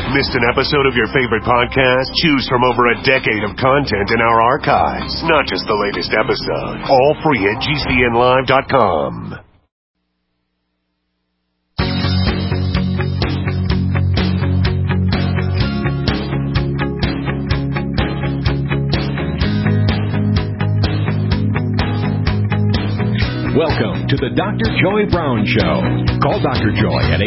Missed an episode of your favorite podcast? Choose from over a decade of content in our archives, not just the latest episode. All free at GCNlive.com. Welcome to the Dr. Joy Brown Show. Call Dr. Joy at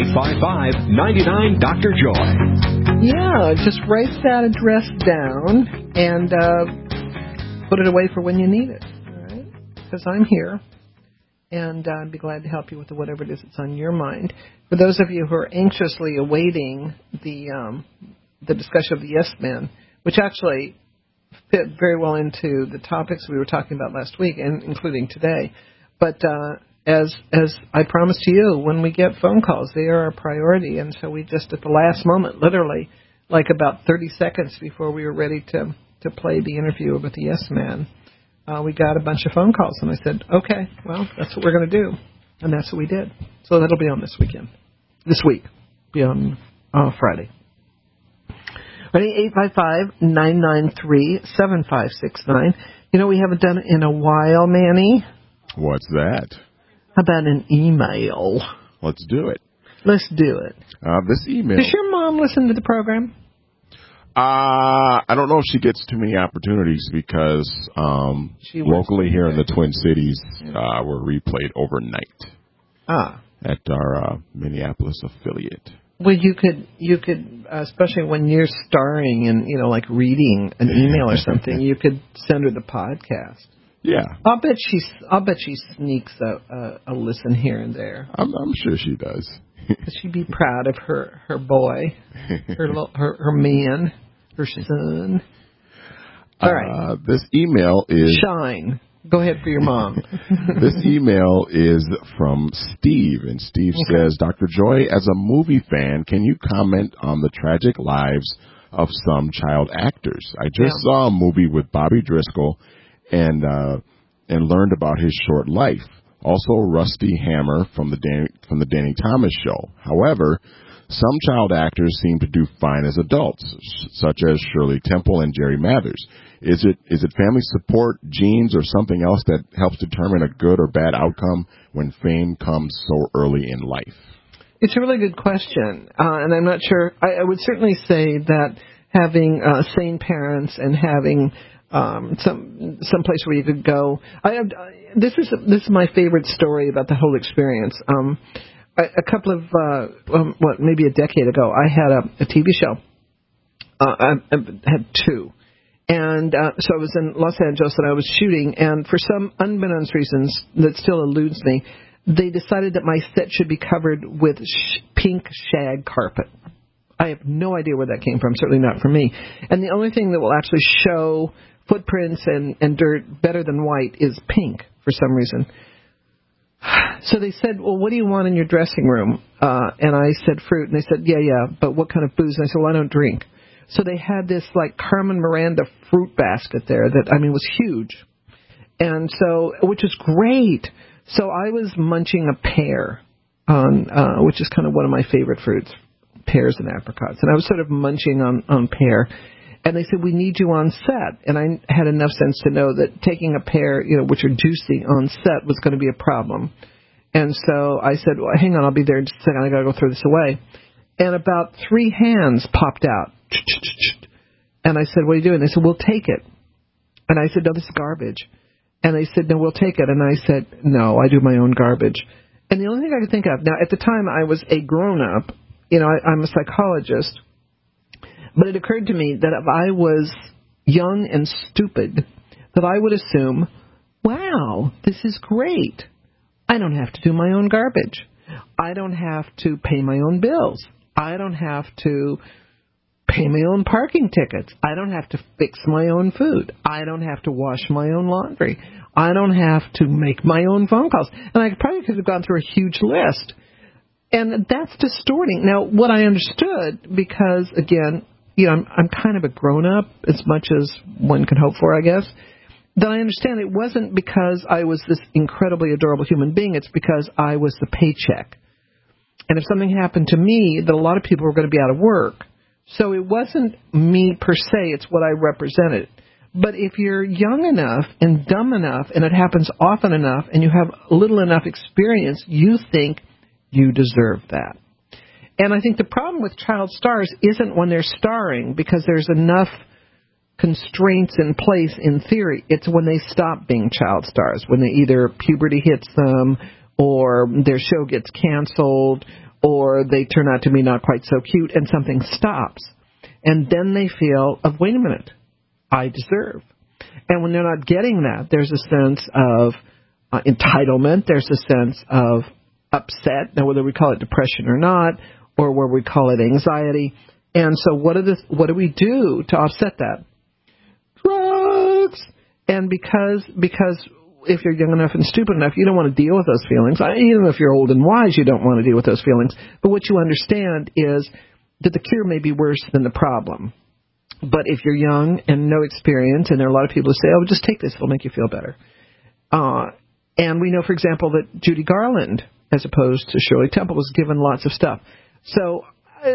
855-99-DR-JOY. Yeah, just write that address down and put it away for when you need it, all right? Because I'm here, and I'd be glad to help you with whatever it is that's on your mind. For those of you who are anxiously awaiting the discussion of the Yes Men, which actually fit very well into the topics we were talking about last week, and including today. But as I promised to you, when we get phone calls, they are our priority. And so we just, at the last moment, literally, like about 30 seconds before we were ready to play the interview with the Yes Man, we got a bunch of phone calls. And I said, okay, well, that's what we're going to do. And that's what we did. So that'll be on this weekend. This week. Be on Friday. Ready? 855-993-7569. You know, we haven't done it in a while, Manny. What's that? How about an email? Let's do it. Let's do it. This email. Does your mom listen to the program? I don't know if she gets too many opportunities because locally here in the Twin Cities, we're replayed overnight at our Minneapolis affiliate. Well, you could, especially when you're starring in, like reading an email or something, you could send her the podcast. Yeah, I'll bet she sneaks a listen here and there. I'm sure she does. She'd be proud of her boy, her man, her son. All right. This email is Shine. Go ahead for your mom. This email is from Steve, and Steve says, Dr. Joy, as a movie fan, can you comment on the tragic lives of some child actors? I just saw a movie with Bobby Driscoll and learned about his short life. Also, Rusty Hammer from the Danny Thomas Show. However, some child actors seem to do fine as adults, such as Shirley Temple and Jerry Mathers. Is it family support, genes, or something else that helps determine a good or bad outcome when fame comes so early in life? It's a really good question, and I'm not sure. I would certainly say that having sane parents and having some place where you could go. This is my favorite story about the whole experience. A couple of maybe a decade ago, I had a TV show. I had two, and so I was in Los Angeles and I was shooting. And for some unbeknownst reasons that still eludes me, they decided that my set should be covered with pink shag carpet. I have no idea where that came from. Certainly not for me. And the only thing that will actually show footprints and dirt better than white is pink for some reason. So they said, well, what do you want in your dressing room? And I said fruit. And they said, yeah, but what kind of booze? And I said, well, I don't drink. So they had this like Carmen Miranda fruit basket there that, was huge. And so, which is great. So I was munching a pear, which is kind of one of my favorite fruits, pears and apricots. And I was sort of munching on pear. And they said, we need you on set. And I had enough sense to know that taking a pear, which are juicy, on set was going to be a problem. And so I said, well, hang on, I'll be there in just a second. I got to go throw this away. And about 3 hands popped out. And I said, what are you doing? They said, we'll take it. And I said, no, this is garbage. And they said, no, we'll take it. And I said, no, I do my own garbage. And the only thing I could think of, now at the time I was a grown-up, I'm a psychologist, but it occurred to me that if I was young and stupid, that I would assume, wow, this is great. I don't have to do my own garbage. I don't have to pay my own bills. I don't have to pay my own parking tickets. I don't have to fix my own food. I don't have to wash my own laundry. I don't have to make my own phone calls. And I probably could have gone through a huge list. And that's distorting. Now, what I understood, because, again, I'm kind of a grown-up, as much as one can hope for, I guess, that I understand it wasn't because I was this incredibly adorable human being. It's because I was the paycheck. And if something happened to me, that a lot of people were going to be out of work, So it wasn't me per se, it's what I represented. But if you're young enough and dumb enough, and it happens often enough, and you have little enough experience, you think you deserve that. And I think the problem with child stars isn't when they're starring, because there's enough constraints in place in theory. It's when they stop being child stars, when they either puberty hits them, or their show gets canceled, or they turn out to be not quite so cute, and something stops. And then they feel, wait a minute, I deserve. And when they're not getting that, there's a sense of entitlement, there's a sense of upset, now whether we call it depression or not, or where we call it anxiety. And so what do we do to offset that? Drugs! And because if you're young enough and stupid enough, you don't want to deal with those feelings. Even if you're old and wise, you don't want to deal with those feelings. But what you understand is that the cure may be worse than the problem. But if you're young and no experience, and there are a lot of people who say, oh, just take this, it'll make you feel better. And we know, for example, that Judy Garland, as opposed to Shirley Temple, was given lots of stuff. So,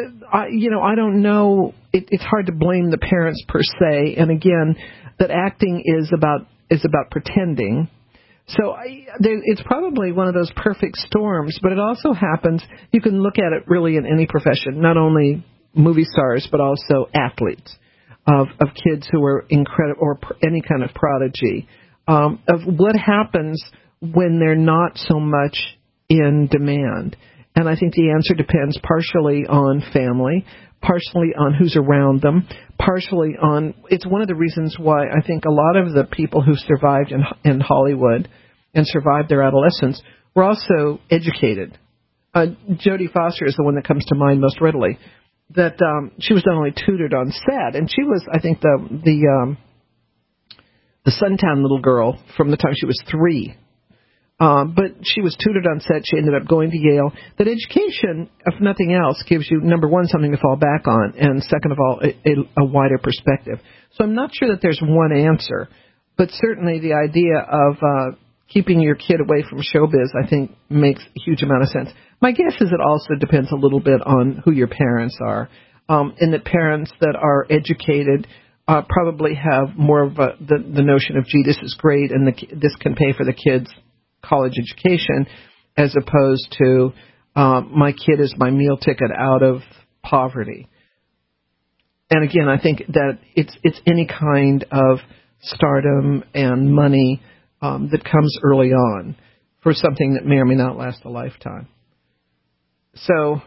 I don't know. It's hard to blame the parents per se. And again, that acting is about pretending. So it's probably one of those perfect storms, but it also happens, you can look at it really in any profession, not only movie stars, but also athletes of kids who are incredible, or any kind of prodigy, of what happens when they're not so much in demand. And I think the answer depends partially on family, partially on who's around them, partially on, it's one of the reasons why I think a lot of the people who survived in Hollywood and survived their adolescence were also educated. Jodie Foster is the one that comes to mind most readily, that she was not only tutored on set, and she was, I think, the Suntown little girl from the time she was 3. But she was tutored on set. She ended up going to Yale. That education, if nothing else, gives you, number one, something to fall back on, and second of all, a wider perspective. So I'm not sure that there's one answer, but certainly the idea of keeping your kid away from showbiz, I think, makes a huge amount of sense. My guess is it also depends a little bit on who your parents are, and that parents that are educated probably have more of the notion of, gee, this is great, and this can pay for the kids' college education, as opposed to my kid is my meal ticket out of poverty. And again, I think that it's any kind of stardom and money that comes early on for something that may or may not last a lifetime. So,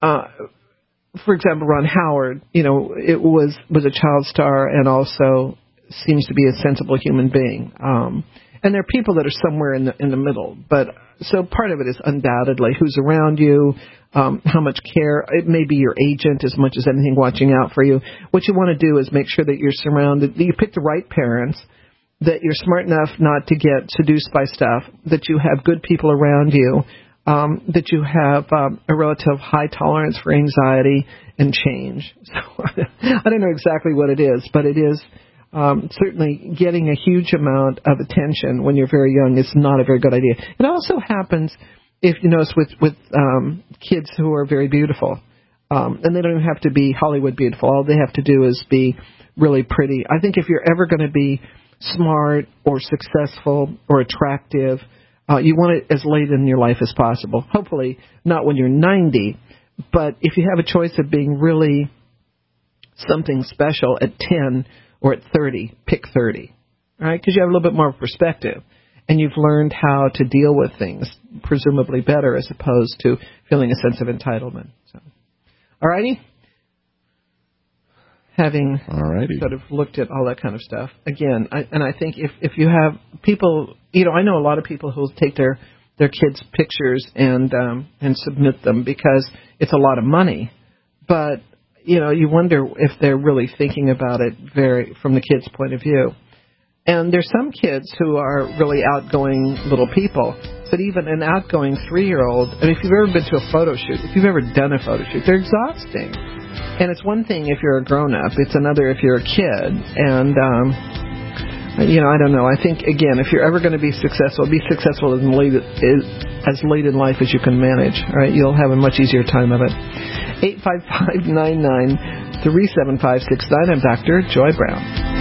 for example, Ron Howard, it was a child star and also seems to be a sensible human being. And there are people that are somewhere in the middle. But so part of it is undoubtedly who's around you, how much care. It may be your agent as much as anything watching out for you. What you want to do is make sure that you're surrounded, that you pick the right parents, that you're smart enough not to get seduced by stuff, that you have good people around you, that you have a relative high tolerance for anxiety and change. So I don't know exactly what it is, but it is certainly getting a huge amount of attention when you're very young is not a very good idea. It also happens, if you notice, with kids who are very beautiful. And they don't even have to be Hollywood beautiful. All they have to do is be really pretty. I think if you're ever going to be smart or successful or attractive, you want it as late in your life as possible. Hopefully not when you're 90, but if you have a choice of being really something special at 10 or at 30, pick 30, right? Because you have a little bit more perspective, and you've learned how to deal with things presumably better as opposed to feeling a sense of entitlement. So, all righty? Having sort of looked at all that kind of stuff, again, I think if you have people, I know a lot of people who will take their kids' pictures and submit them because it's a lot of money, but you wonder if they're really thinking about it from the kid's point of view. And there's some kids who are really outgoing little people, but even an outgoing 3-year-old, if you've ever been to a photo shoot, if you've ever done a photo shoot, they're exhausting. And it's one thing if you're a grown-up, it's another if you're a kid. And I don't know. I think, again, if you're ever going to be successful as late in life as you can manage, right? You'll have a much easier time of it. 855-99-37569. I'm Dr. Joy Brown.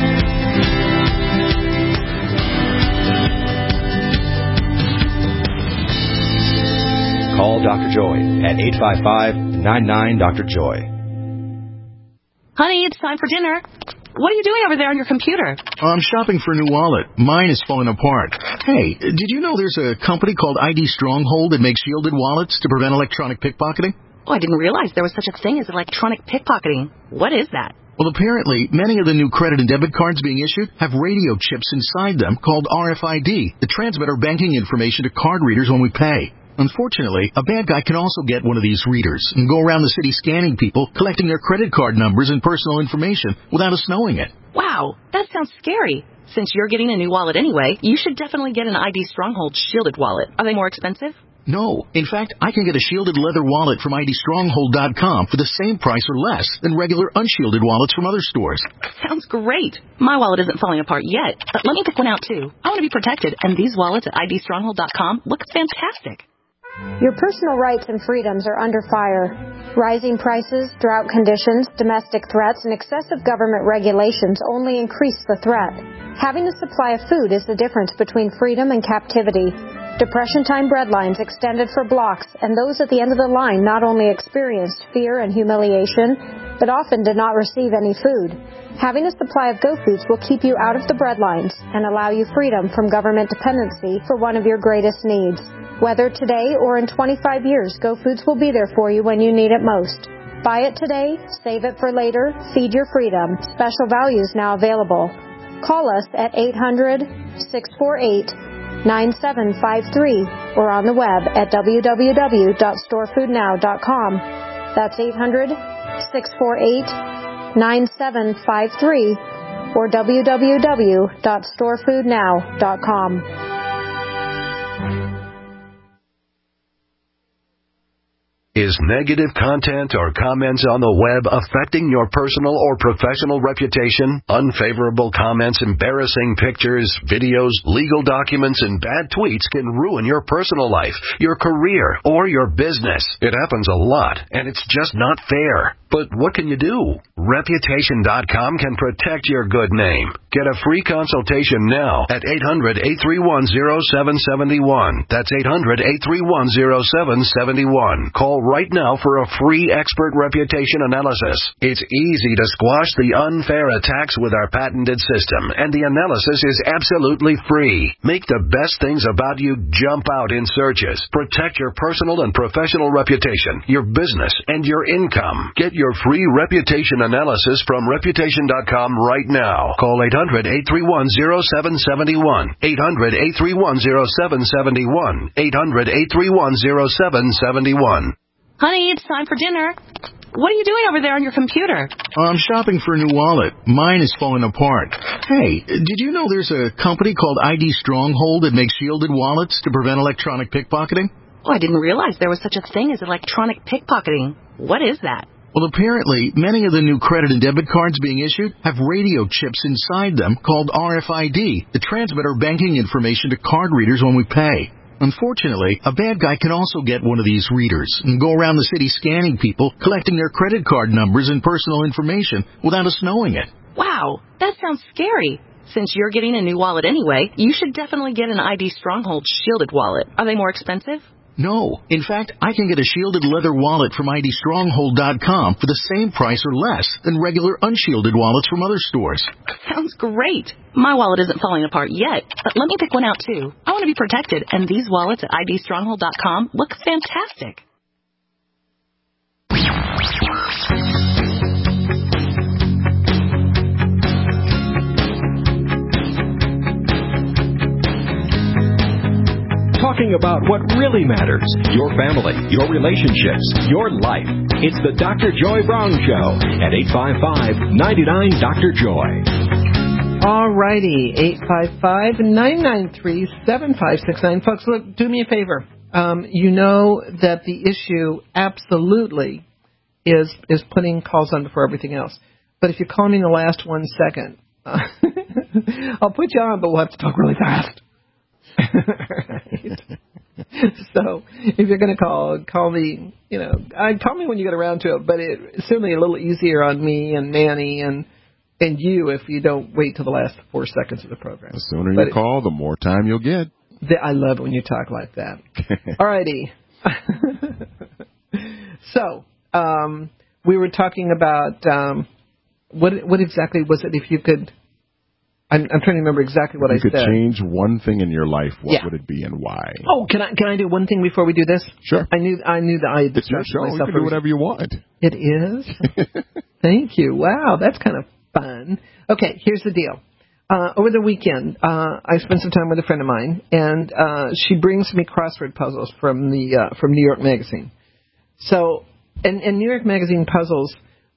Call Dr. Joy at 855-99-DR-JOY. Honey, it's time for dinner. What are you doing over there on your computer? I'm shopping for a new wallet. Mine is falling apart. Hey, did you know there's a company called ID Stronghold that makes shielded wallets to prevent electronic pickpocketing? Oh, I didn't realize there was such a thing as electronic pickpocketing. What is that? Well, apparently, many of the new credit and debit cards being issued have radio chips inside them called RFID that transmit our banking information to card readers when we pay. Unfortunately, a bad guy can also get one of these readers and go around the city scanning people, collecting their credit card numbers and personal information without us knowing it. Wow, that sounds scary. Since you're getting a new wallet anyway, you should definitely get an ID Stronghold shielded wallet. Are they more expensive? No. In fact, I can get a shielded leather wallet from IDStronghold.com for the same price or less than regular unshielded wallets from other stores. Sounds great. My wallet isn't falling apart yet, but let me pick one out too. I want to be protected, and these wallets at IDStronghold.com look fantastic. Your personal rights and freedoms are under fire. Rising prices, drought conditions, domestic threats, and excessive government regulations only increase the threat. Having a supply of food is the difference between freedom and captivity. Depression-time breadlines extended for blocks, and those at the end of the line not only experienced fear and humiliation, but often did not receive any food. Having a supply of GoFoods will keep you out of the breadlines and allow you freedom from government dependency for one of your greatest needs. Whether today or in 25 years, GoFoods will be there for you when you need it most. Buy it today, save it for later, feed your freedom. Special values now available. Call us at 800-648-9753 or on the web at www.storefoodnow.com. That's 800-648-9753 or www.storefoodnow.com. Is negative content or comments on the web affecting your personal or professional reputation? Unfavorable comments, embarrassing pictures, videos, legal documents, and bad tweets can ruin your personal life, your career, or your business. It happens a lot, and it's just not fair. But what can you do? Reputation.com can protect your good name. Get a free consultation now at 800-831-0771. That's 800-831-0771. Call right now for a free expert reputation analysis. It's easy to squash the unfair attacks with our patented system, and the analysis is absolutely free. Make the best things about you jump out in searches. Protect your personal and professional reputation, your business, and your income. Get your free reputation analysis from Reputation.com right now. Call 800-831-0771. 800-831-0771. 800-831-0771. Honey, it's time for dinner. What are you doing over there on your computer? I'm shopping for a new wallet. Mine is falling apart. Hey, did you know there's a company called ID Stronghold that makes shielded wallets to prevent electronic pickpocketing? Oh, I didn't realize there was such a thing as electronic pickpocketing. What is that? Well, apparently, many of the new credit and debit cards being issued have radio chips inside them called RFID that transmit our banking information to card readers when we pay. Unfortunately, a bad guy can also get one of these readers and go around the city scanning people, collecting their credit card numbers and personal information without us knowing it. Wow, that sounds scary. Since you're getting a new wallet anyway, you should definitely get an ID Stronghold shielded wallet. Are they more expensive? No. In fact, I can get a shielded leather wallet from IDStronghold.com for the same price or less than regular unshielded wallets from other stores. Sounds great. My wallet isn't falling apart yet, but let me pick one out too. I want to be protected, and these wallets at IDStronghold.com look fantastic. Talking about what really matters, your family, your relationships, your life. It's the Dr. Joy Brown Show at 855-99-DR-JOY. All righty, 855-993-7569. Folks, look, do me a favor. You know that the issue absolutely is putting calls on before everything else. But if you call me in the last 1 second, I'll put you on, but we'll have to talk really fast. Right. So if you're going to call me, call me when you get around to it, but it's certainly a little easier on me and Manny and you if you don't wait till the last 4 seconds of the program. The sooner you call, the more time you'll get. I love it when you talk like that. All righty. So we were talking about what exactly was it? If you could, I'm trying to remember exactly what I said. If you could change one thing in your life, what would it be and why? Oh, can I do one thing before we do this? Sure. I knew that I It's your show. You can do whatever you want. It is? Thank you. Wow, that's kind of fun. Okay, here's the deal. Over the weekend, I spent some time with a friend of mine, and she brings me crossword puzzles from New York Magazine. So, and New York Magazine puzzles,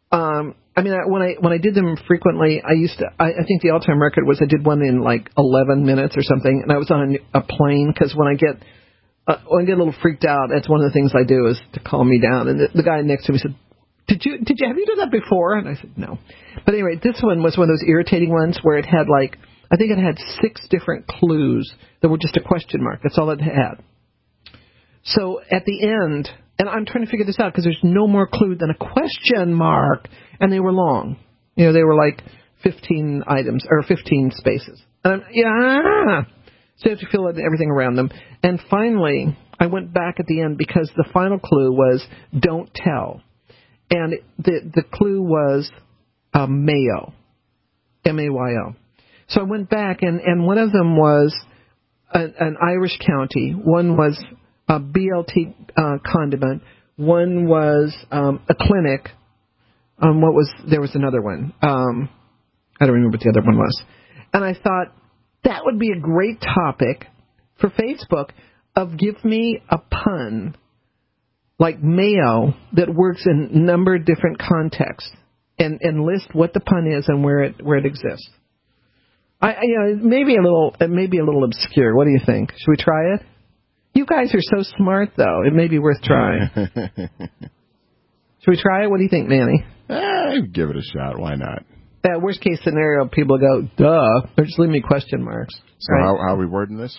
when I did them frequently, I think the all-time record was I did one in like 11 minutes or something, and I was on a plane, because when I get a little freaked out, that's one of the things I do is to calm me down. And the guy next to me said, have you done that before? And I said, no. But anyway, this one was one of those irritating ones where it had I think it had 6 different clues that were just a question mark. That's all it had. So at the end, and I'm trying to figure this out because there's no more clue than a question mark, and they were long. They were like 15 items or 15 spaces. And so you have to fill in everything around them. And finally, I went back at the end because the final clue was don't tell. And the clue was Mayo, M-A-Y-O. So I went back, and one of them was an Irish county. One was a BLT condiment. One was a clinic. There was another one. I don't remember what the other one was. And I thought that would be a great topic for Facebook of give me a pun like Mayo that works in a number of different contexts, and list what the pun is and where it exists. Maybe a little obscure. What do you think? Should we try it? You guys are so smart, though. It may be worth trying. Should we try it? What do you think, Manny? Give it a shot. Why not? Worst case scenario, people go, duh, or just leave me question marks. So right? how are we wording this?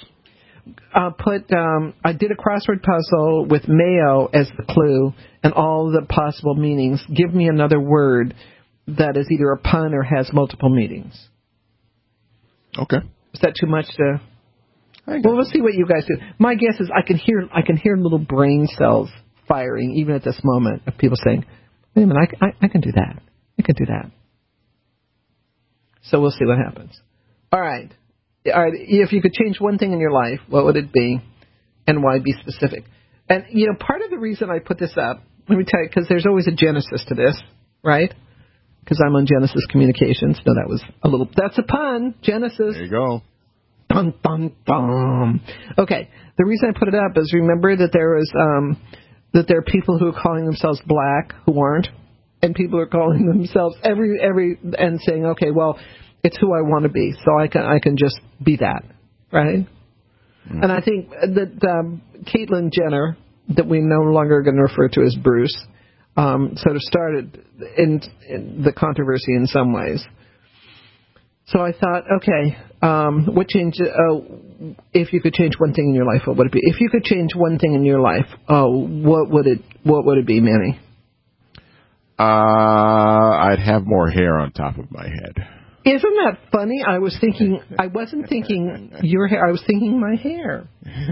I did a crossword puzzle with Mayo as the clue and all the possible meanings. Give me another word that is either a pun or has multiple meanings. Okay. Is that too much to? Well, we'll see what you guys do. My guess is I can hear little brain cells firing even at this moment of people saying, "Wait a minute, I can do that. I can do that." So we'll see what happens. All right. If you could change one thing in your life, what would it be, and why? Be specific. And, part of the reason I put this up, let me tell you, because there's always a genesis to this, right? Because I'm on Genesis Communications. No, that's a pun. Genesis. There you go. Dun, dun, dun. Okay. The reason I put it up is remember that there are people who are calling themselves black who aren't, and people are calling themselves and saying, okay, well, it's who I want to be, so I can just be that, right? Mm-hmm. And I think that Caitlyn Jenner, that we no longer are going to refer to as Bruce, sort of started in the controversy in some ways. So I thought, okay, what change? If you could change one thing in your life, what would it be? If you could change one thing in your life, what would it be, Manny? I'd have more hair on top of my head. Isn't that funny? I wasn't thinking your hair. I was thinking my hair.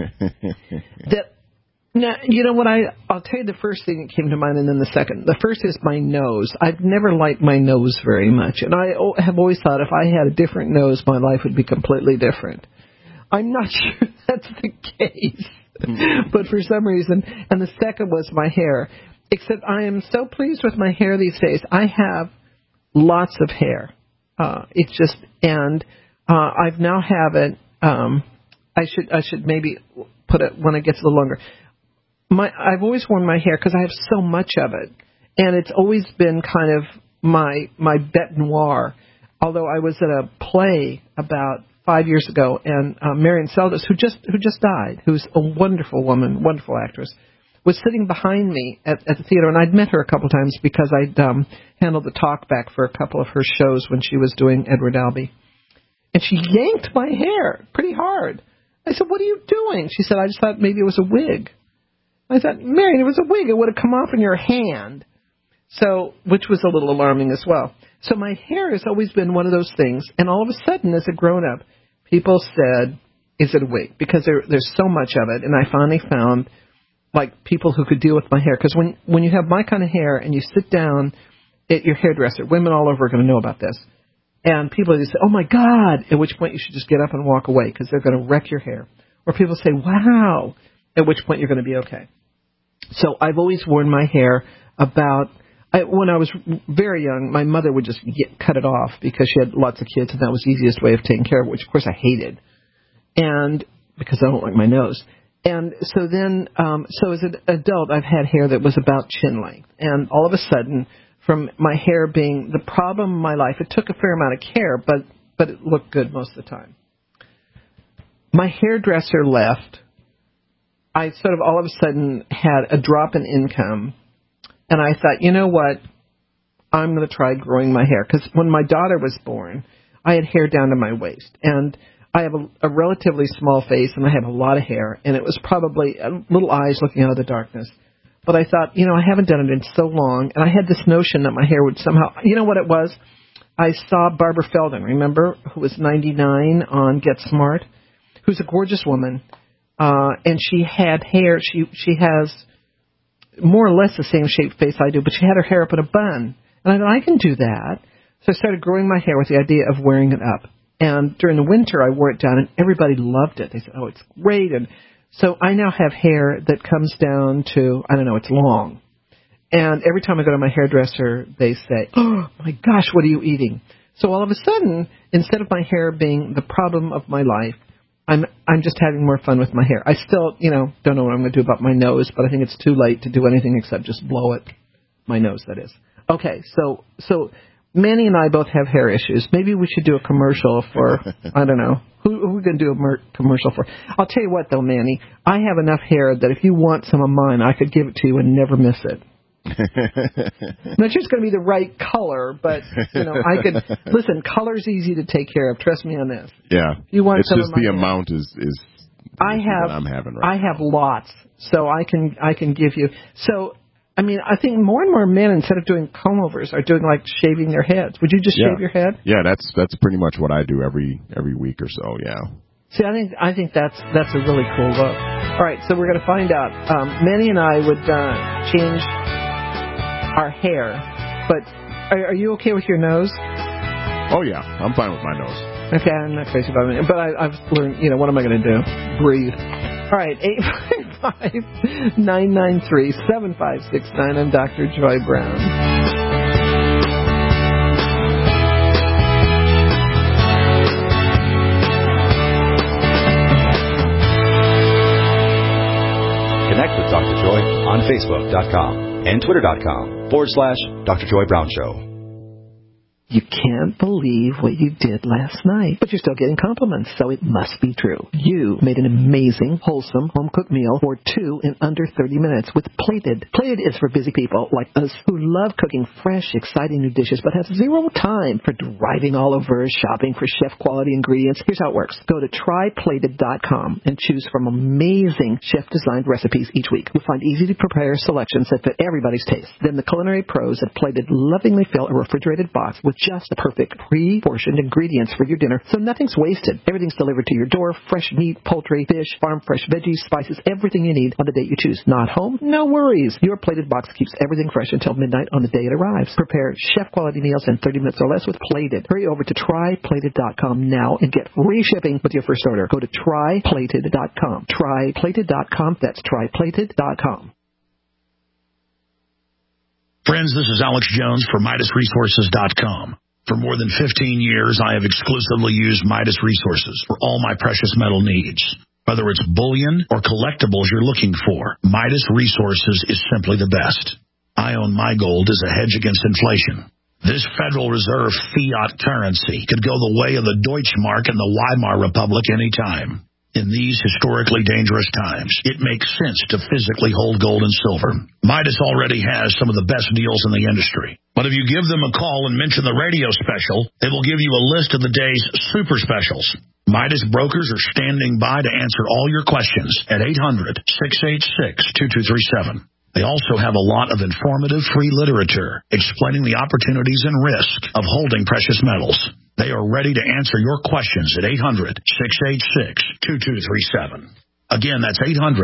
Now, you know what? I'll tell you the first thing that came to mind, and then the second. The first is my nose. I've never liked my nose very much, and I have always thought if I had a different nose, my life would be completely different. I'm not sure that's the case, but for some reason. And the second was my hair. Except I am so pleased with my hair these days. I have lots of hair. It's just, and I've now have it. I should maybe put it when it gets a little longer. I've always worn my hair because I have so much of it, and it's always been kind of my bête noire. Although I was at a play about 5 years ago, and Marion Seldes, who just died, who's a wonderful woman, wonderful actress, was sitting behind me at the theater, and I'd met her a couple times because I'd handled the talkback for a couple of her shows when she was doing Edward Albee. and she yanked my hair pretty hard. I said, what are you doing? She said, I just thought maybe it was a wig. I thought, Marion, it was a wig. It would have come off in your hand. So, which was a little alarming as well. So my hair has always been one of those things. And all of a sudden, as a grown-up, people said, is it a wig? Because there's so much of it. And I finally found, like, people who could deal with my hair. Because when you have my kind of hair and you sit down at your hairdresser, women all over are going to know about this. And people just say, oh, my God, at which point you should just get up and walk away because they're going to wreck your hair. Or people say, wow, at which point you're going to be okay. So I've always worn my hair about, when I was very young, my mother would just cut it off because she had lots of kids, and that was the easiest way of taking care of it, which, of course, I hated. And because I don't like my nose. And so then, so as an adult, I've had hair that was about chin length. And all of a sudden, from my hair being the problem in my life, it took a fair amount of care, but it looked good most of the time. My hairdresser left. I sort of all of a sudden had a drop in income. And I thought, you know what? I'm going to try growing my hair. Because when my daughter was born, I had hair down to my waist. And I have a relatively small face, and I have a lot of hair, and it was probably little eyes looking out of the darkness. But I thought, you know, I haven't done it in so long, and I had this notion that my hair would somehow, you know what it was? I saw Barbara Feldon, remember, who was 99 on Get Smart, who's a gorgeous woman, and she had hair, she has more or less the same shaped face I do, but she had her hair up in a bun. And I thought, I can do that. So I started growing my hair with the idea of wearing it up. And during the winter, I wore it down, and everybody loved it. They said, oh, it's great. And so I now have hair that comes down to, I don't know, it's long. And every time I go to my hairdresser, they say, oh, my gosh, what are you eating? So all of a sudden, instead of my hair being the problem of my life, I'm just having more fun with my hair. I still, you know, don't know what I'm going to do about my nose, but I think it's too late to do anything except just blow it. My nose, that is. Okay, so Manny and I both have hair issues. Maybe we should do a commercial for, I don't know, who are we going to do a commercial for? I'll tell you what, though, Manny, I have enough hair that if you want some of mine, I could give it to you and never miss it. I'm not sure it's going to be the right color, but, you know, I could, listen, color's easy to take care of. Trust me on this. Yeah. You want it's some just of my the hair? amount is I have, what I'm having right I have lots, so I can give you. So, I mean, I think more and more men, instead of doing comb-overs, are doing, like, shaving their heads. Would you just shave your head? Yeah, that's pretty much what I do every week or so, yeah. See, I think that's a really cool look. All right, so we're going to find out. Manny and I would change our hair, but are you okay with your nose? Oh, yeah, I'm fine with my nose. Okay, I'm not crazy about it, but I've learned, you know, what am I going to do? Breathe. All right, 855-993-7569. I'm Dr. Joy Brown. Connect with Dr. Joy on Facebook.com and Twitter.com/Dr. Joy Brown Show. You can't believe what you did last night, but you're still getting compliments, so it must be true. You made an amazing, wholesome, home-cooked meal for two in under 30 minutes with Plated. Plated is for busy people like us who love cooking fresh, exciting new dishes, but have zero time for driving all over, shopping for chef-quality ingredients. Here's how it works. Go to tryplated.com and choose from amazing chef-designed recipes each week. You'll find easy-to-prepare selections that fit everybody's taste. Then the culinary pros at Plated lovingly fill a refrigerated box with just the perfect pre-portioned ingredients for your dinner, so nothing's wasted. Everything's delivered to your door, fresh meat, poultry, fish, farm-fresh veggies, spices, everything you need on the date you choose. Not home? No worries. Your Plated box keeps everything fresh until midnight on the day it arrives. Prepare chef-quality meals in 30 minutes or less with Plated. Hurry over to tryplated.com now and get free shipping with your first order. Go to tryplated.com. Tryplated.com. That's tryplated.com. Friends, this is Alex Jones for MidasResources.com. For more than 15 years, I have exclusively used Midas Resources for all my precious metal needs. Whether it's bullion or collectibles you're looking for, Midas Resources is simply the best. I own my gold as a hedge against inflation. This Federal Reserve fiat currency could go the way of the Deutschmark and the Weimar Republic anytime. In these historically dangerous times, it makes sense to physically hold gold and silver. Midas already has some of the best deals in the industry. But if you give them a call and mention the radio special, they will give you a list of the day's super specials. Midas brokers are standing by to answer all your questions at 800-686-2237. They also have a lot of informative free literature explaining the opportunities and risk of holding precious metals. They are ready to answer your questions at 800-686-2237. Again, that's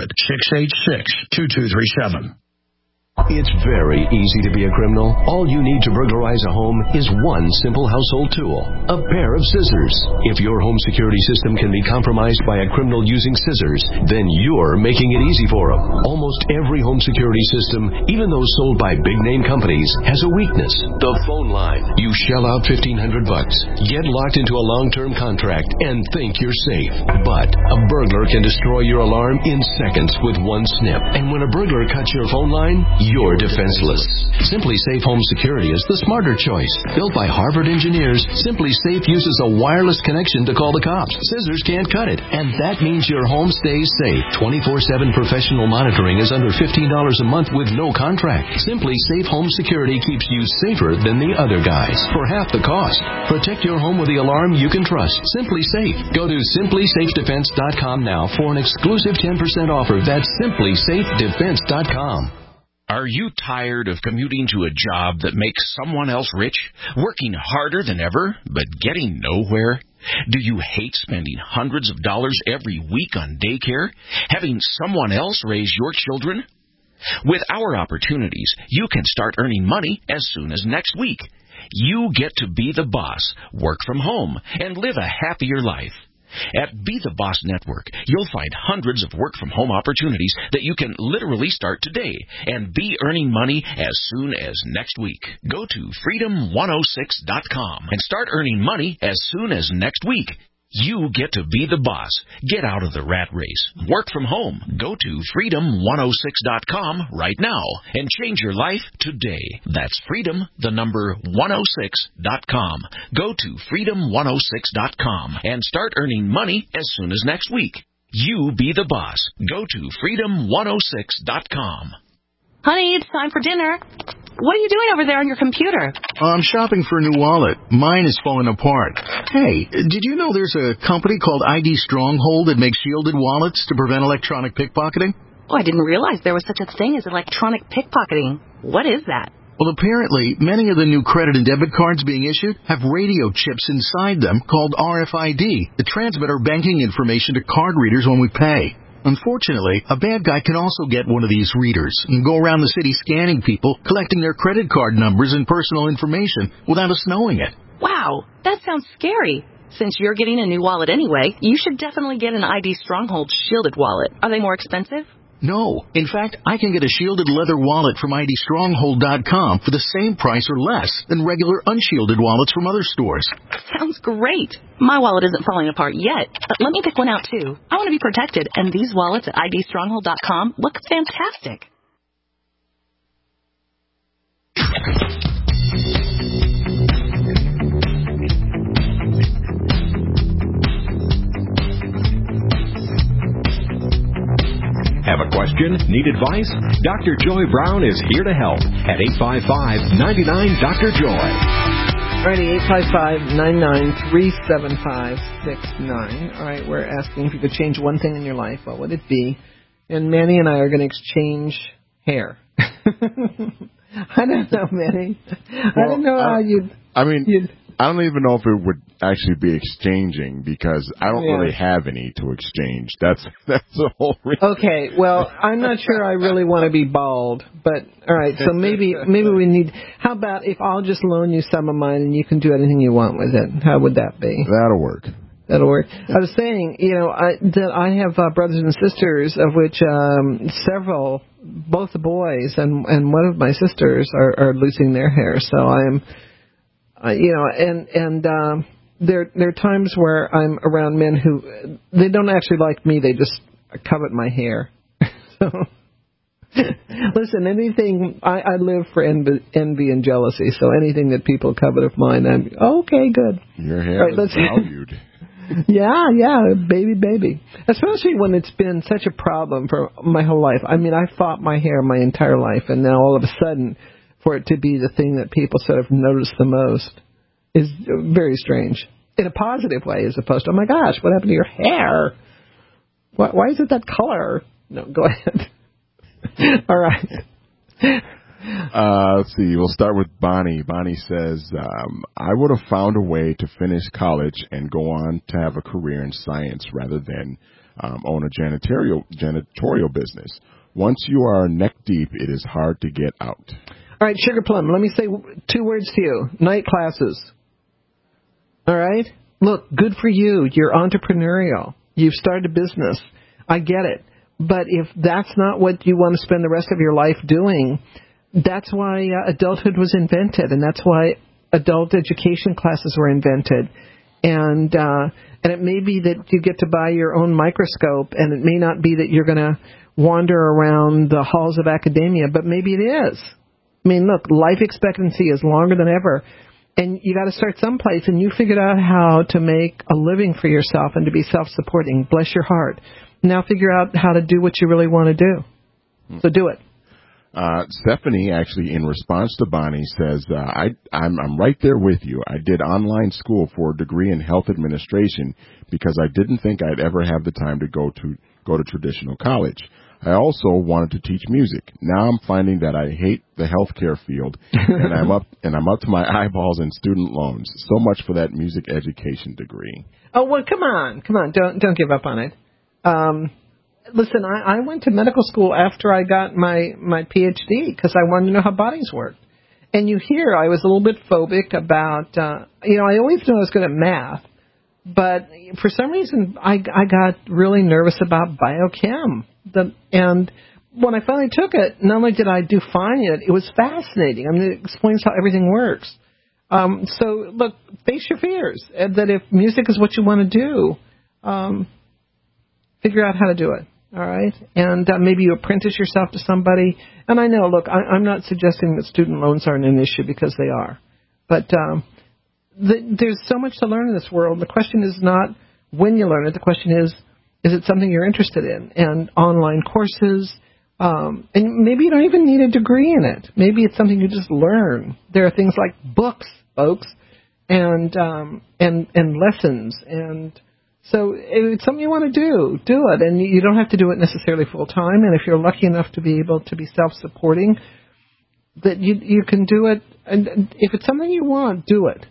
800-686-2237. It's very easy to be a criminal. All you need to burglarize a home is one simple household tool, a pair of scissors. If your home security system can be compromised by a criminal using scissors, then you're making it easy for them. Almost every home security system, even those sold by big-name companies, has a weakness, the phone line. You shell out $1,500, get locked into a long-term contract, and think you're safe. But a burglar can destroy your alarm in seconds with one snip. And when a burglar cuts your phone line, you're defenseless. Simply Safe Home Security is the smarter choice. Built by Harvard engineers, Simply Safe uses a wireless connection to call the cops. Scissors can't cut it, and that means your home stays safe. 24/7 professional monitoring is under $15 a month with no contract. Simply Safe Home Security keeps you safer than the other guys for half the cost. Protect your home with the alarm you can trust. Simply Safe. Go to simplysafedefense.com now for an exclusive 10% offer. That's simplysafedefense.com. Are you tired of commuting to a job that makes someone else rich, working harder than ever, but getting nowhere? Do you hate spending hundreds of dollars every week on daycare, having someone else raise your children? With our opportunities, you can start earning money as soon as next week. You get to be the boss, work from home, and live a happier life. At Be the Boss Network, you'll find hundreds of work-from-home opportunities that you can literally start today and be earning money as soon as next week. Go to freedom106.com and start earning money as soon as next week. You get to be the boss. Get out of the rat race. Work from home. Go to freedom106.com right now and change your life today. That's freedom106.com. Go to freedom106.com and start earning money as soon as next week. You be the boss. Go to freedom106.com. Honey, it's time for dinner. What are you doing over there on your computer? I'm shopping for a new wallet. Mine is falling apart. Hey, did you know there's a company called ID Stronghold that makes shielded wallets to prevent electronic pickpocketing? Oh, I didn't realize there was such a thing as electronic pickpocketing. What is that? Well, apparently, many of the new credit and debit cards being issued have radio chips inside them called RFID that transmit our banking information to card readers when we pay. Unfortunately, a bad guy can also get one of these readers and go around the city scanning people, collecting their credit card numbers and personal information without us knowing it. Wow, that sounds scary. Since you're getting a new wallet anyway, you should definitely get an ID Stronghold shielded wallet. Are they more expensive? No. In fact, I can get a shielded leather wallet from IDStronghold.com for the same price or less than regular unshielded wallets from other stores. Sounds great. My wallet isn't falling apart yet, but let me pick one out too. I want to be protected, and these wallets at IDStronghold.com look fantastic. Have a question? Need advice? Dr. Joy Brown is here to help at 855-99-DR-JOY. Alrighty, 855-993-7569. All right, we're asking if you could change one thing in your life, what would it be? And Manny and I are going to exchange hair. I don't know, Manny. I don't know how you'd... I don't even know if it would actually be exchanging because I don't really have any to exchange. That's the whole reason. Okay, well, I'm not sure I really want to be bald, but all right, so maybe we need. How about if I'll just loan you some of mine and you can do anything you want with it? How would that be? That'll work. That'll work. I was saying, that I have brothers and sisters, of which several, both the boys and one of my sisters are losing their hair. So I'm. There are times where I'm around men who they don't actually like me; they just covet my hair. So, listen, anything I live for envy and jealousy. So anything that people covet of mine, I'm okay, good. Your hair is valued. Yeah, baby. Especially when it's been such a problem for my whole life. I mean, I fought my hair my entire life, and now all of a sudden, for it to be the thing that people sort of notice the most is very strange. In a positive way, as opposed to, oh my gosh, what happened to your hair? Why is it that color? No, go ahead. All right. Let's see. We'll start with Bonnie. Bonnie says, I would have found a way to finish college and go on to have a career in science rather than own a janitorial business. Once you are neck deep, it is hard to get out. All right, Sugar Plum, let me say 2 words to you. Night classes. All right? Look, good for you. You're entrepreneurial. You've started a business. I get it. But if that's not what you want to spend the rest of your life doing, that's why adulthood was invented, and that's why adult education classes were invented. And it may be that you get to buy your own microscope, and it may not be that you're going to wander around the halls of academia, but maybe it is. I mean, look, life expectancy is longer than ever, and you got to start someplace, and you figured out how to make a living for yourself and to be self-supporting. Bless your heart. Now figure out how to do what you really want to do. So do it. Stephanie, actually, in response to Bonnie, says, I'm right there with you. I did online school for a degree in health administration because I didn't think I'd ever have the time to go to traditional college. I also wanted to teach music. Now I'm finding that I hate the healthcare field, and I'm up to my eyeballs in student loans. So much for that music education degree. Oh well, come on, don't give up on it. Listen, I went to medical school after I got my PhD because I wanted to know how bodies worked. And you hear I was a little bit phobic about, I always knew I was good at math, but for some reason I got really nervous about biochem. And when I finally took it, not only did I do fine in it, it was fascinating. I mean, it explains how everything works. So, look, face your fears. That if music is what you want to do, figure out how to do it, all right? And maybe you apprentice yourself to somebody. And I know, look, I'm not suggesting that student loans aren't an issue because they are. But there's so much to learn in this world. The question is not when you learn it. The question is it something you're interested in? And online courses, and maybe you don't even need a degree in it. Maybe it's something you just learn. There are things like books, folks, and lessons. And so if it's something you want to do it. And you don't have to do it necessarily full time. And if you're lucky enough to be able to be self-supporting, that you can do it. And if it's something you want, do it.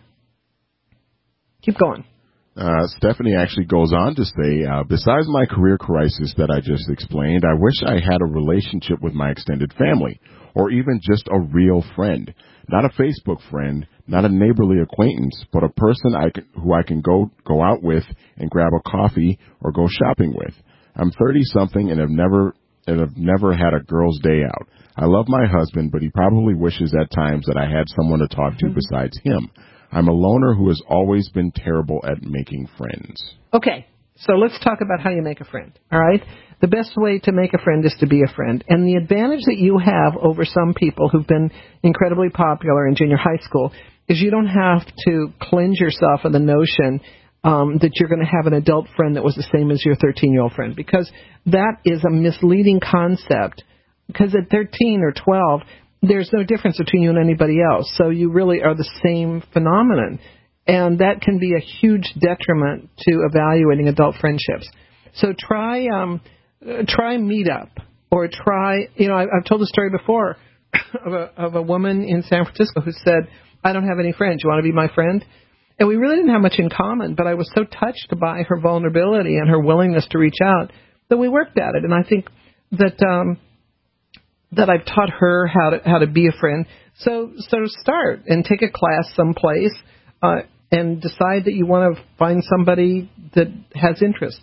Keep going. Stephanie actually goes on to say, besides my career crisis that I just explained, I wish I had a relationship with my extended family, or even just a real friend. Not a Facebook friend, not a neighborly acquaintance, but a person who I can go out with and grab a coffee or go shopping with. I'm 30-something and have never had a girl's day out. I love my husband, but he probably wishes at times that I had someone to talk to besides him. I'm a loner who has always been terrible at making friends. Okay, so let's talk about how you make a friend, all right? The best way to make a friend is to be a friend. And the advantage that you have over some people who've been incredibly popular in junior high school is you don't have to cleanse yourself of the notion that you're going to have an adult friend that was the same as your 13-year-old friend, because that is a misleading concept. Because at 13 or 12, there's no difference between you and anybody else. So you really are the same phenomenon. And that can be a huge detriment to evaluating adult friendships. So try Meetup, or try, I've told the story before of a woman in San Francisco who said, I don't have any friends. You want to be my friend? And we really didn't have much in common, but I was so touched by her vulnerability and her willingness to reach out that we worked at it. And I think that I've taught her how to be a friend. So start and take a class someplace and decide that you want to find somebody that has interest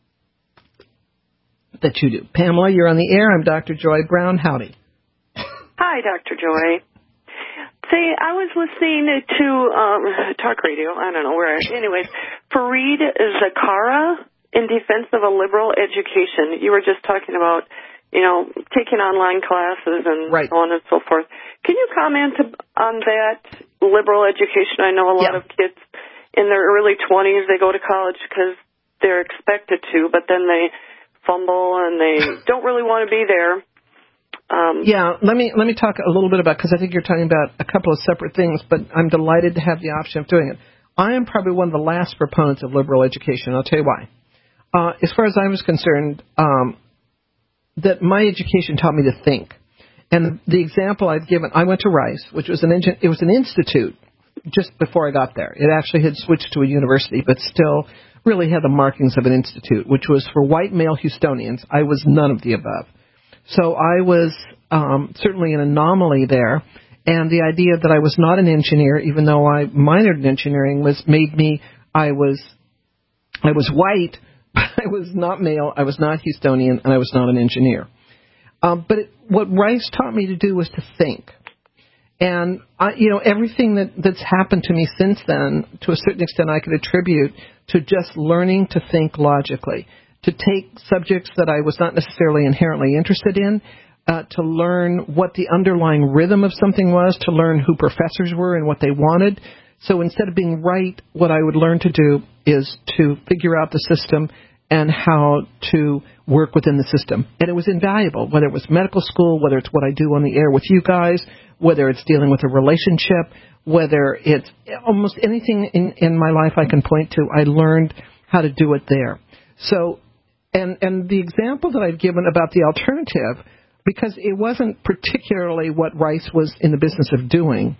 that you do. Pamela, you're on the air. I'm Dr. Joy Brown. Howdy. Hi, Dr. Joy. See, I was listening to talk radio. I don't know where. Anyways, Fareed Zakaria in defense of a liberal education. You were just talking about, taking online classes and so on and so forth. Can you comment on that liberal education? I know a lot of kids in their early 20s, they go to college because they're expected to, but then they fumble and they don't really want to be there. Let me talk a little bit about, because I think you're talking about a couple of separate things, but I'm delighted to have the option of doing it. I am probably one of the last proponents of liberal education. I'll tell you why. As far as I was concerned, that my education taught me to think. And the example I've given, I went to Rice, which was it was an institute just before I got there. It actually had switched to a university, but still really had the markings of an institute, which was for white male Houstonians. I was none of the above. So I was certainly an anomaly there. And the idea that I was not an engineer, even though I minored in engineering, made me, I was white, but I was not male, I was not Houstonian, and I was not an engineer. What Rice taught me to do was to think. And, everything that's happened to me since then, to a certain extent, I could attribute to just learning to think logically, to take subjects that I was not necessarily inherently interested in, to learn what the underlying rhythm of something was, to learn who professors were and what they wanted. So instead of being right, what I would learn to do is to figure out the system and how to work within the system. And it was invaluable, whether it was medical school, whether it's what I do on the air with you guys, whether it's dealing with a relationship, whether it's almost anything in my life I can point to, I learned how to do it there. So, and the example that I've given about the alternative, because it wasn't particularly what Rice was in the business of doing,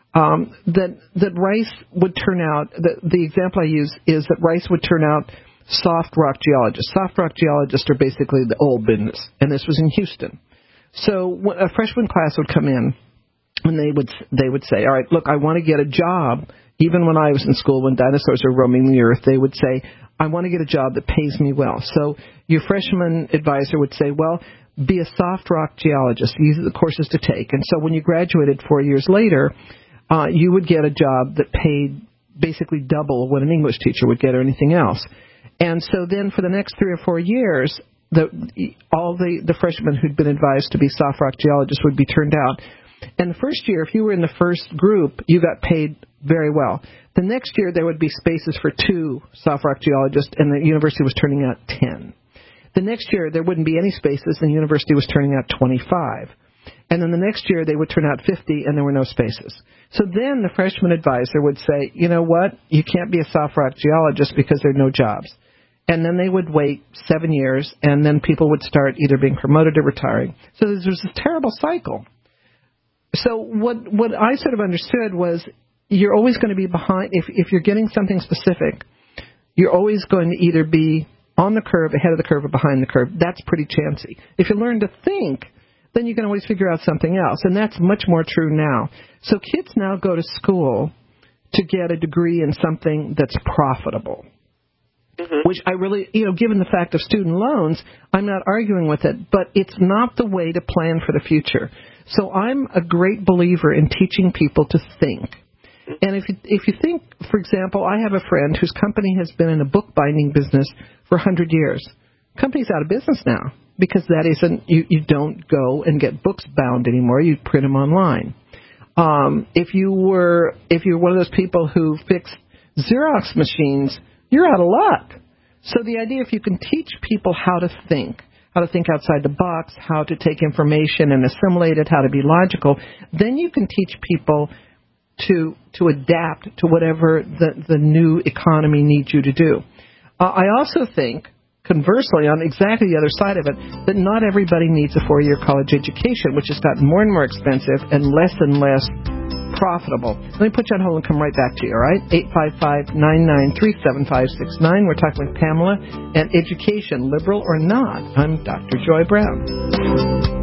that Rice would turn out, the example I use is that Rice would turn out soft rock geologists. Soft rock geologists are basically the old business, and this was in Houston. So when a freshman class would come in, and they would say, all right, look, I want to get a job. Even when I was in school, when dinosaurs were roaming the earth, they would say, I want to get a job that pays me well. So your freshman advisor would say, well, be a soft rock geologist. These are the courses to take. And so when you graduated 4 years later, you would get a job that paid basically double what an English teacher would get or anything else. And so then for the next 3 or 4 years, all the freshmen who'd been advised to be soft rock geologists would be turned out. And the first year, if you were in the first group, you got paid very well. The next year, there would be spaces for 2 soft rock geologists, and the university was turning out 10. The next year, there wouldn't be any spaces, and the university was turning out 25. And then the next year, they would turn out 50, and there were no spaces. So then the freshman advisor would say, you know what, you can't be a soft rock geologist because there are no jobs. And then they would wait 7 years, and then people would start either being promoted or retiring. So there was this terrible cycle. So what I sort of understood was you're always going to be behind. If you're getting something specific, you're always going to either be on the curve, ahead of the curve, or behind the curve. That's pretty chancy. If you learn to think, then you can always figure out something else. And that's much more true now. So kids now go to school to get a degree in something that's profitable. Mm-hmm. Which I really, given the fact of student loans, I'm not arguing with it, but it's not the way to plan for the future. So I'm a great believer in teaching people to think. And if you think, for example, I have a friend whose company has been in a bookbinding business for 100 years. Company's out of business now because that isn't, you don't go and get books bound anymore. You print them online. If you were one of those people who fix Xerox machines, you're out of luck. So the idea, if you can teach people how to think outside the box, how to take information and assimilate it, how to be logical, then you can teach people to adapt to whatever the new economy needs you to do. I also think, conversely, on exactly the other side of it, that not everybody needs a 4-year college education, which has gotten more and more expensive and less profitable. Let me put you on hold and come right back to you, all right? 855-993-7569. We're talking with Pamela and education, liberal or not. I'm Dr. Joy Brown.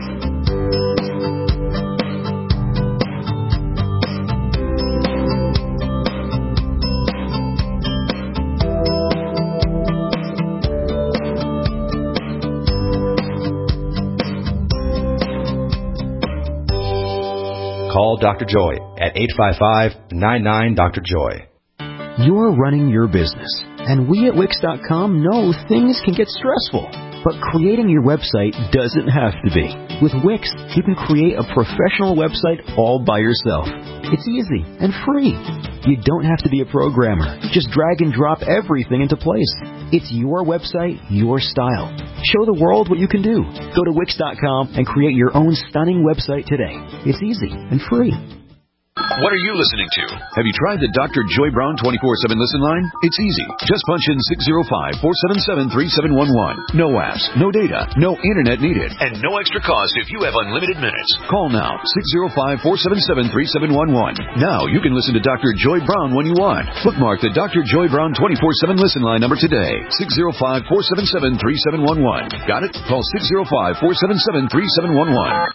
Call Dr. Joy at 855-99-DR-JOY. You're running your business, and we at Wix.com know things can get stressful, but creating your website doesn't have to be. With Wix, you can create a professional website all by yourself. It's easy and free. You don't have to be a programmer. Just drag and drop everything into place. It's your website, your style. Show the world what you can do. Go to Wix.com and create your own stunning website today. It's easy and free. What are you listening to? Have you tried the Dr. Joy Brown 24/7 listen line? It's easy. Just punch in 605-477-3711. No apps, no data, no internet needed, and no extra cost if you have unlimited minutes. Call now, 605-477-3711. Now you can listen to Dr. Joy Brown when you want. Bookmark the Dr. Joy Brown 24/7 listen line number today, 605-477-3711. Got it? Call 605-477-3711.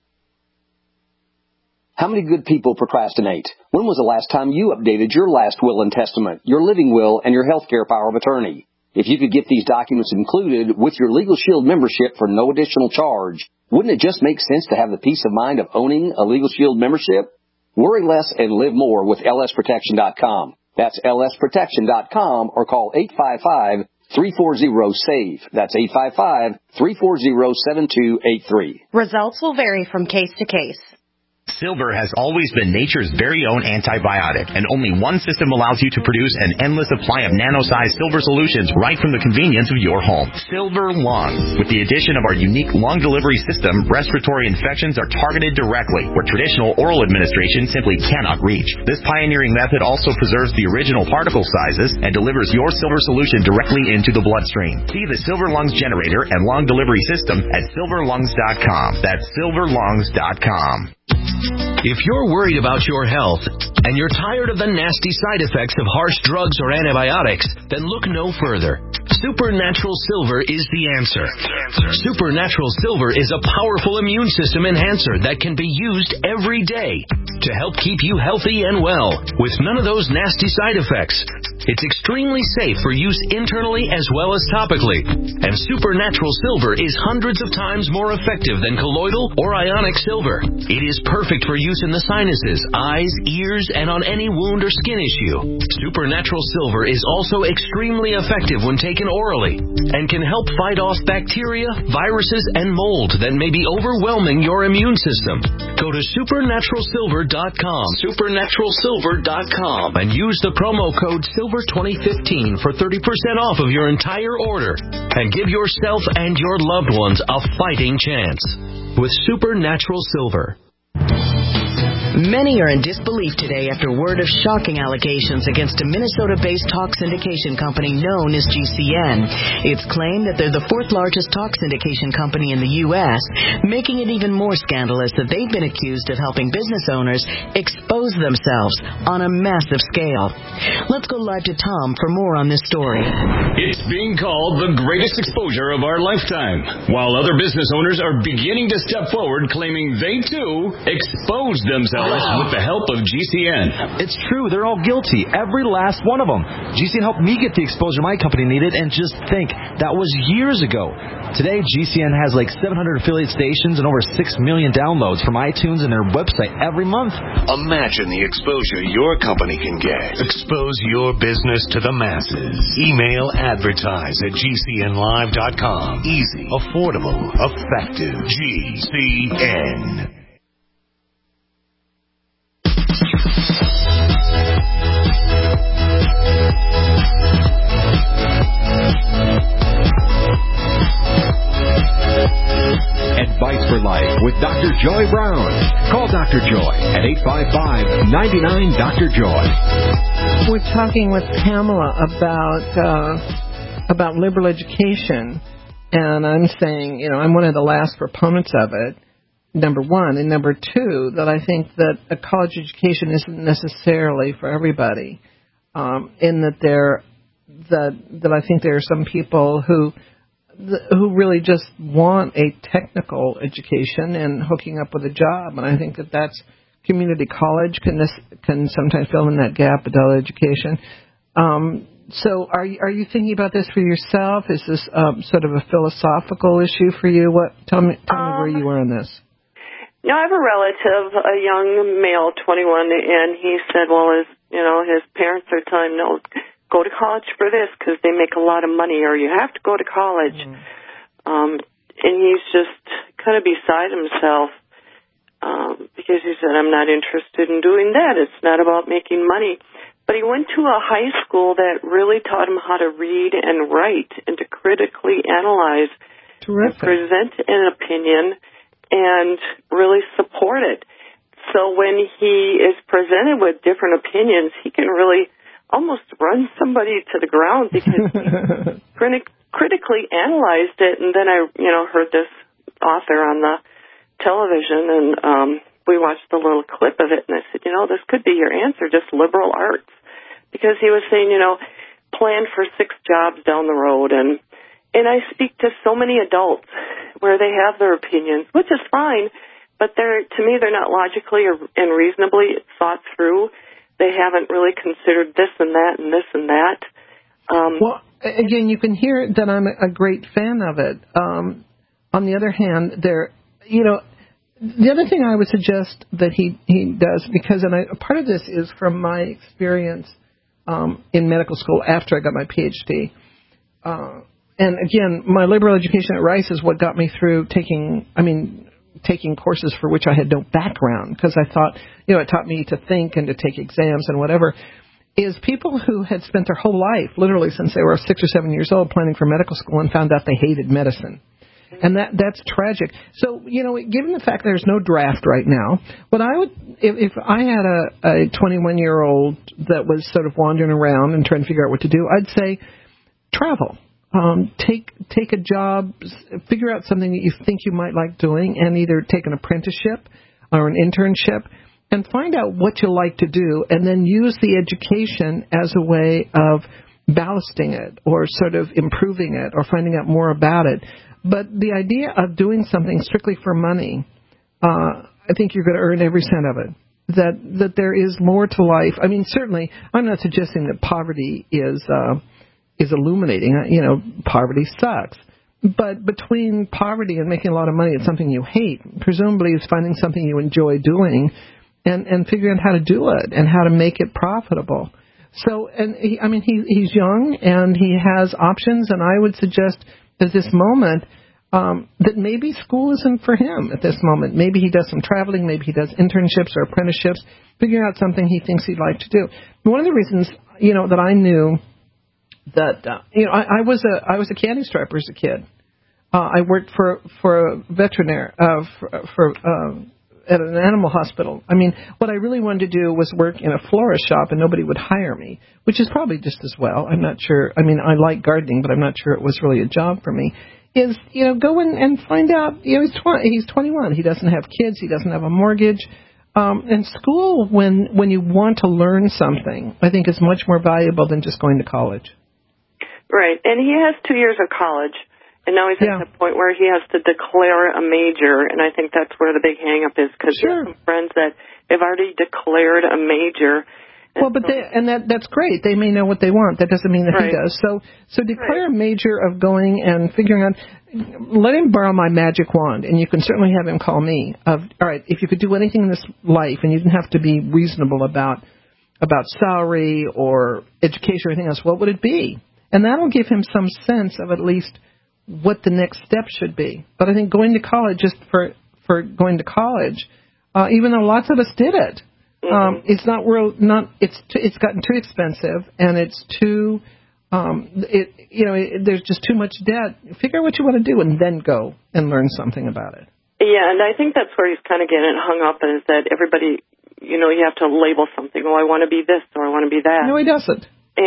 How many good people procrastinate? When was the last time you updated your last will and testament, your living will, and your healthcare power of attorney? If you could get these documents included with your Legal Shield membership for no additional charge, wouldn't it just make sense to have the peace of mind of owning a Legal Shield membership? Worry less and live more with lsprotection.com. That's lsprotection.com or call 855-340-SAVE. That's 855-340-7283. Results will vary from case to case. Silver has always been nature's very own antibiotic, and only one system allows you to produce an endless supply of nano-sized silver solutions right from the convenience of your home. Silver Lungs. With the addition of our unique lung delivery system, respiratory infections are targeted directly, where traditional oral administration simply cannot reach. This pioneering method also preserves the original particle sizes and delivers your silver solution directly into the bloodstream. See the Silver Lungs generator and lung delivery system at silverlungs.com. That's silverlungs.com. If you're worried about your health and you're tired of the nasty side effects of harsh drugs or antibiotics, then look no further. Supernatural Silver is the answer. Supernatural Silver is a powerful immune system enhancer that can be used every day to help keep you healthy and well with none of those nasty side effects. It's extremely safe for use internally as well as topically. And Supernatural Silver is hundreds of times more effective than colloidal or ionic silver. It is perfect for use in the sinuses, eyes, ears, and on any wound or skin issue. Supernatural Silver is also extremely effective when taken orally and can help fight off bacteria, viruses, and mold that may be overwhelming your immune system. Go to supernaturalsilver.com, supernaturalsilver.com, and use the promo code SILVER2015 for 30% off of your entire order and give yourself and your loved ones a fighting chance with Supernatural Silver. Many are in disbelief today after word of shocking allegations against a Minnesota-based talk syndication company known as GCN. It's claimed that they're the fourth largest talk syndication company in the U.S., making it even more scandalous that they've been accused of helping business owners expose themselves on a massive scale. Let's go live to Tom for more on this story. It's being called the greatest exposure of our lifetime, while other business owners are beginning to step forward claiming they, too, exposed themselves with the help of GCN. It's true. They're all guilty. Every last one of them. GCN helped me get the exposure my company needed, and just think, that was years ago. Today, GCN has like 700 affiliate stations and over 6 million downloads from iTunes and their website every month. Imagine the exposure your company can get. Expose your business to the masses. Email advertise@gcnlive.com. Easy, affordable, effective. GCN. Advice for Life with Dr. Joy Brown. Call Dr. Joy at 855-99-DR-JOY. We're talking with Pamela about liberal education, and I'm saying, I'm one of the last proponents of it, number one, and number two, that I think that a college education isn't necessarily for everybody, in that that I think there are some people who really just want a technical education and hooking up with a job, and I think that's community college can sometimes fill in that gap, adult education. So are you thinking about this for yourself? Is this sort of a philosophical issue for you? Tell me where you are on this. No, I have a relative, a young male, 21, and he said, well, his parents are telling him, no, go to college for this because they make a lot of money, or you have to go to college. And he's just kind of beside himself because he said, I'm not interested in doing that. It's not about making money. But he went to a high school that really taught him how to read and write and to critically analyze and present an opinion and really support it. So when he is presented with different opinions, he can really almost run somebody to the ground because he critically analyzed it. And then I, heard this author on the television, and we watched a little clip of it, and I said, this could be your answer, just liberal arts. Because he was saying, plan for 6 jobs down the road. And I speak to so many adults where they have their opinions, which is fine, but to me, they're not logically and reasonably thought through. They haven't really considered this and that and this and that. Well, again, you can hear that I'm a great fan of it. On the other hand, the other thing I would suggest that he does, because part of this is from my experience in medical school after I got my PhD. And again, my liberal education at Rice is what got me through taking courses for which I had no background, because I thought, it taught me to think and to take exams and whatever, is people who had spent their whole life, literally since they were 6 or 7 years old, planning for medical school and found out they hated medicine. And that's tragic. So, given the fact there's no draft right now, what I would, if I had a 21-year-old that was sort of wandering around and trying to figure out what to do, I'd say travel. Take a job, figure out something that you think you might like doing, and either take an apprenticeship or an internship, and find out what you like to do, and then use the education as a way of ballasting it or sort of improving it or finding out more about it. But the idea of doing something strictly for money, I think you're going to earn every cent of it. That there is more to life. I mean, certainly, I'm not suggesting that poverty is illuminating. Poverty sucks. But between poverty and making a lot of money, it's something you hate. Presumably, it's finding something you enjoy doing and figuring out how to do it and how to make it profitable. So, and he's young and he has options, and I would suggest at this moment that maybe school isn't for him at this moment. Maybe he does some traveling, maybe he does internships or apprenticeships, figuring out something he thinks he'd like to do. One of the reasons, that I knew that, I was a candy striper as a kid. I worked for a veterinary, at an animal hospital. I mean, what I really wanted to do was work in a florist shop, and nobody would hire me, which is probably just as well. I'm not sure. I mean, I like gardening, but I'm not sure it was really a job for me. Is, go in and find out, he's 21. He doesn't have kids. He doesn't have a mortgage. And school, when you want to learn something, I think is much more valuable than just going to college. Right. And he has 2 years of college. And now he's at the point where he has to declare a major, and I think that's where the big hang-up is, because there's some friends that have already declared a major. Well, but that's great. They may know what they want. That doesn't mean that he does. So declare a major of going and figuring out. Let him borrow my magic wand, and you can certainly have him call me. All right, if you could do anything in this life, and you didn't have to be reasonable about salary or education or anything else, what would it be? And that'll give him some sense of at least what the next step should be. But I think going to college, just for going to college, even though lots of us did it, it's it's gotten too expensive, and it's too, there's just too much debt. Figure out what you want to do and then go and learn something about it. Yeah, and I think that's where he's kind of getting hung up, is that everybody, you have to label something. Oh, I want to be this or I want to be that. No, he doesn't.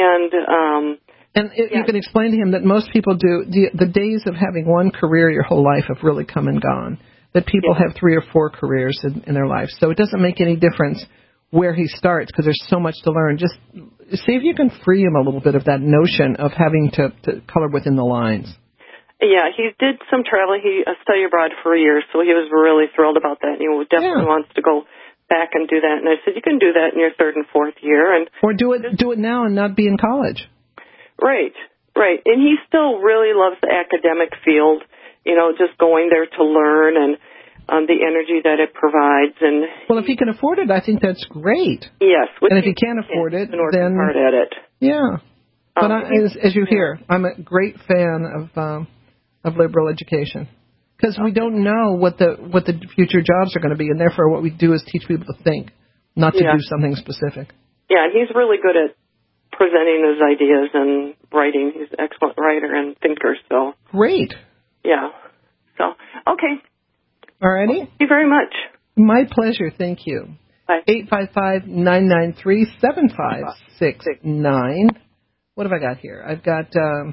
And you can explain to him that most people do, the days of having one career your whole life have really come and gone, that people have 3 or 4 careers in their life. So it doesn't make any difference where he starts, because there's so much to learn. Just see if you can free him a little bit of that notion of having to color within the lines. Yeah, he did some traveling. He studied abroad for a year, so he was really thrilled about that. And he definitely wants to go back and do that. And I said, you can do that in your 3rd and 4th year. Or do it now and not be in college. Right. And he still really loves the academic field, just going there to learn and the energy that it provides. And well, if he can afford it, I think that's great. Yes. And if he can't afford it, then hard at it. Yeah. But as you hear, I'm a great fan of liberal education, because we don't know what the future jobs are going to be, and therefore what we do is teach people to think, not to do something specific. Yeah, and he's really good at presenting his ideas and writing. He's an excellent writer and thinker. So great. Yeah. So okay. All righty. Thank you very much. My pleasure. Thank you. 855-993-7569. What have I got here? I've got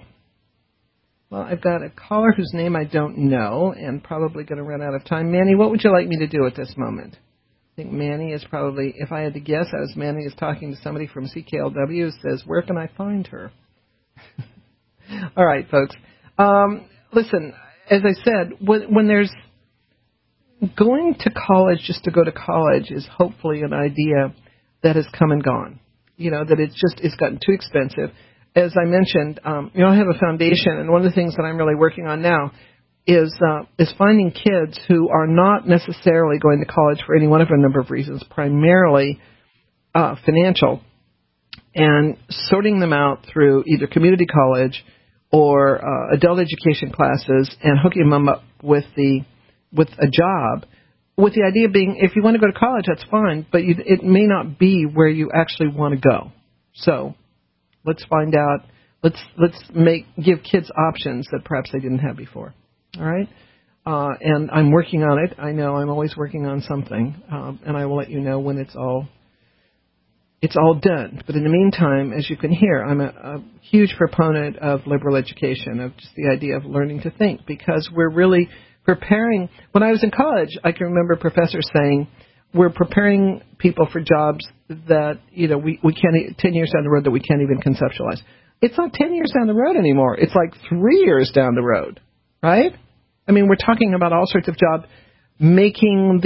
I've got a caller whose name I don't know and probably going to run out of time. Manny, what would you like me to do at this moment? I think Manny is probably, if I had to guess, Manny is talking to somebody from CKLW who says, where can I find her? All right, folks. Listen, as I said, when there's going to college just to go to college is hopefully an idea that has come and gone. That it's gotten too expensive. As I mentioned, I have a foundation, and one of the things that I'm really working on now is finding kids who are not necessarily going to college for any one of a number of reasons, primarily financial, and sorting them out through either community college or adult education classes and hooking them up with a job, with the idea being, if you want to go to college, that's fine, but it may not be where you actually want to go. So let's find out. Let's give kids options that perhaps they didn't have before. All right? And I'm working on it. I know I'm always working on something, and I will let you know when it's all done. But in the meantime, as you can hear, I'm a huge proponent of liberal education, of just the idea of learning to think, because we're really preparing. When I was in college, I can remember professors saying, we're preparing people for jobs that, we can't, 10 years down the road, that we can't even conceptualize. It's not 10 years down the road anymore. It's like 3 years down the road, right? I mean, we're talking about all sorts of jobs, making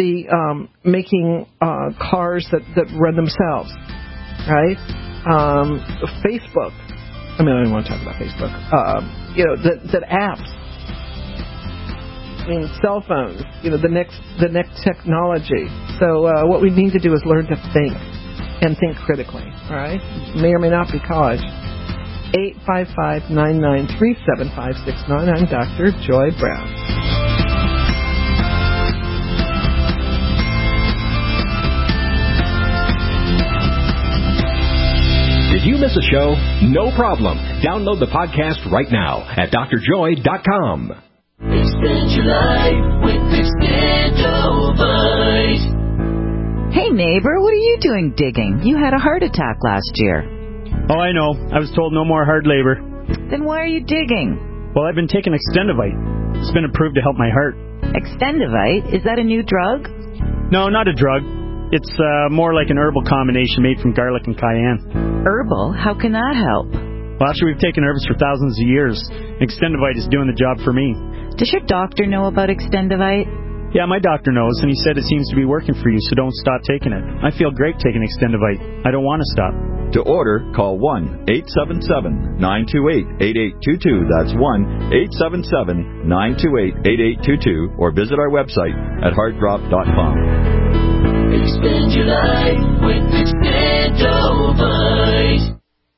cars that run themselves, right? Facebook. I mean, I don't want to talk about Facebook. That apps. I mean, cell phones. The next technology. So what we need to do is learn to think and think critically. All right? May or may not be college. 855-993-7569. I'm Dr. Joy Brown. Did you miss a show? No problem. Download the podcast right now at drjoy.com. Extend your life with Extendovite. Hey neighbor, what are you doing digging? You had a heart attack last year. Oh, I know. I was told no more hard labor. Then why are you digging? Well, I've been taking Extendovite. It's been approved to help my heart. Extendovite? Is that a new drug? No, not a drug. It's more like an herbal combination made from garlic and cayenne. Herbal? How can that help? Well, after we've taken herbs for thousands of years, Extendovite is doing the job for me. Does your doctor know about Extendovite? Yeah, my doctor knows, and he said it seems to be working for you, so don't stop taking it. I feel great taking Extendovite. I don't want to stop. To order, call 1-877-928-8822. That's 1-877-928-8822, or visit our website at heartdrop.com. Extend your life with Extendovite.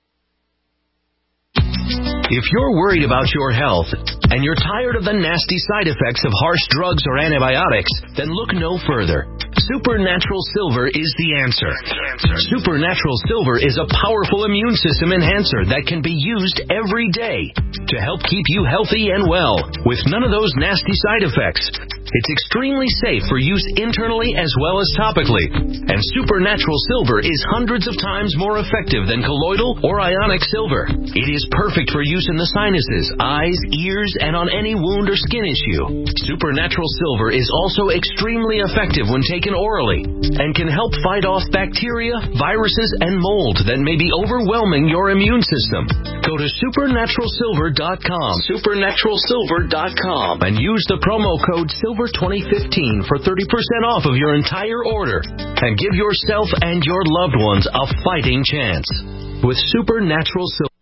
If you're worried about your health and you're tired of the nasty side effects of harsh drugs or antibiotics, then look no further. Supernatural Silver is the answer. Supernatural Silver is a powerful immune system enhancer that can be used every day to help keep you healthy and well with none of those nasty side effects. It's extremely safe for use internally as well as topically. And Supernatural Silver is hundreds of times more effective than colloidal or ionic silver. It is perfect for use in the sinuses, eyes, ears, and on any wound or skin issue. Supernatural Silver is also extremely effective when taken orally and can help fight off bacteria, viruses, and mold that may be overwhelming your immune system. Go to supernaturalsilver.com, supernaturalsilver.com, and use the promo code SILVER2015 for 30% off of your entire order, and give yourself and your loved ones a fighting chance with Supernatural Silver.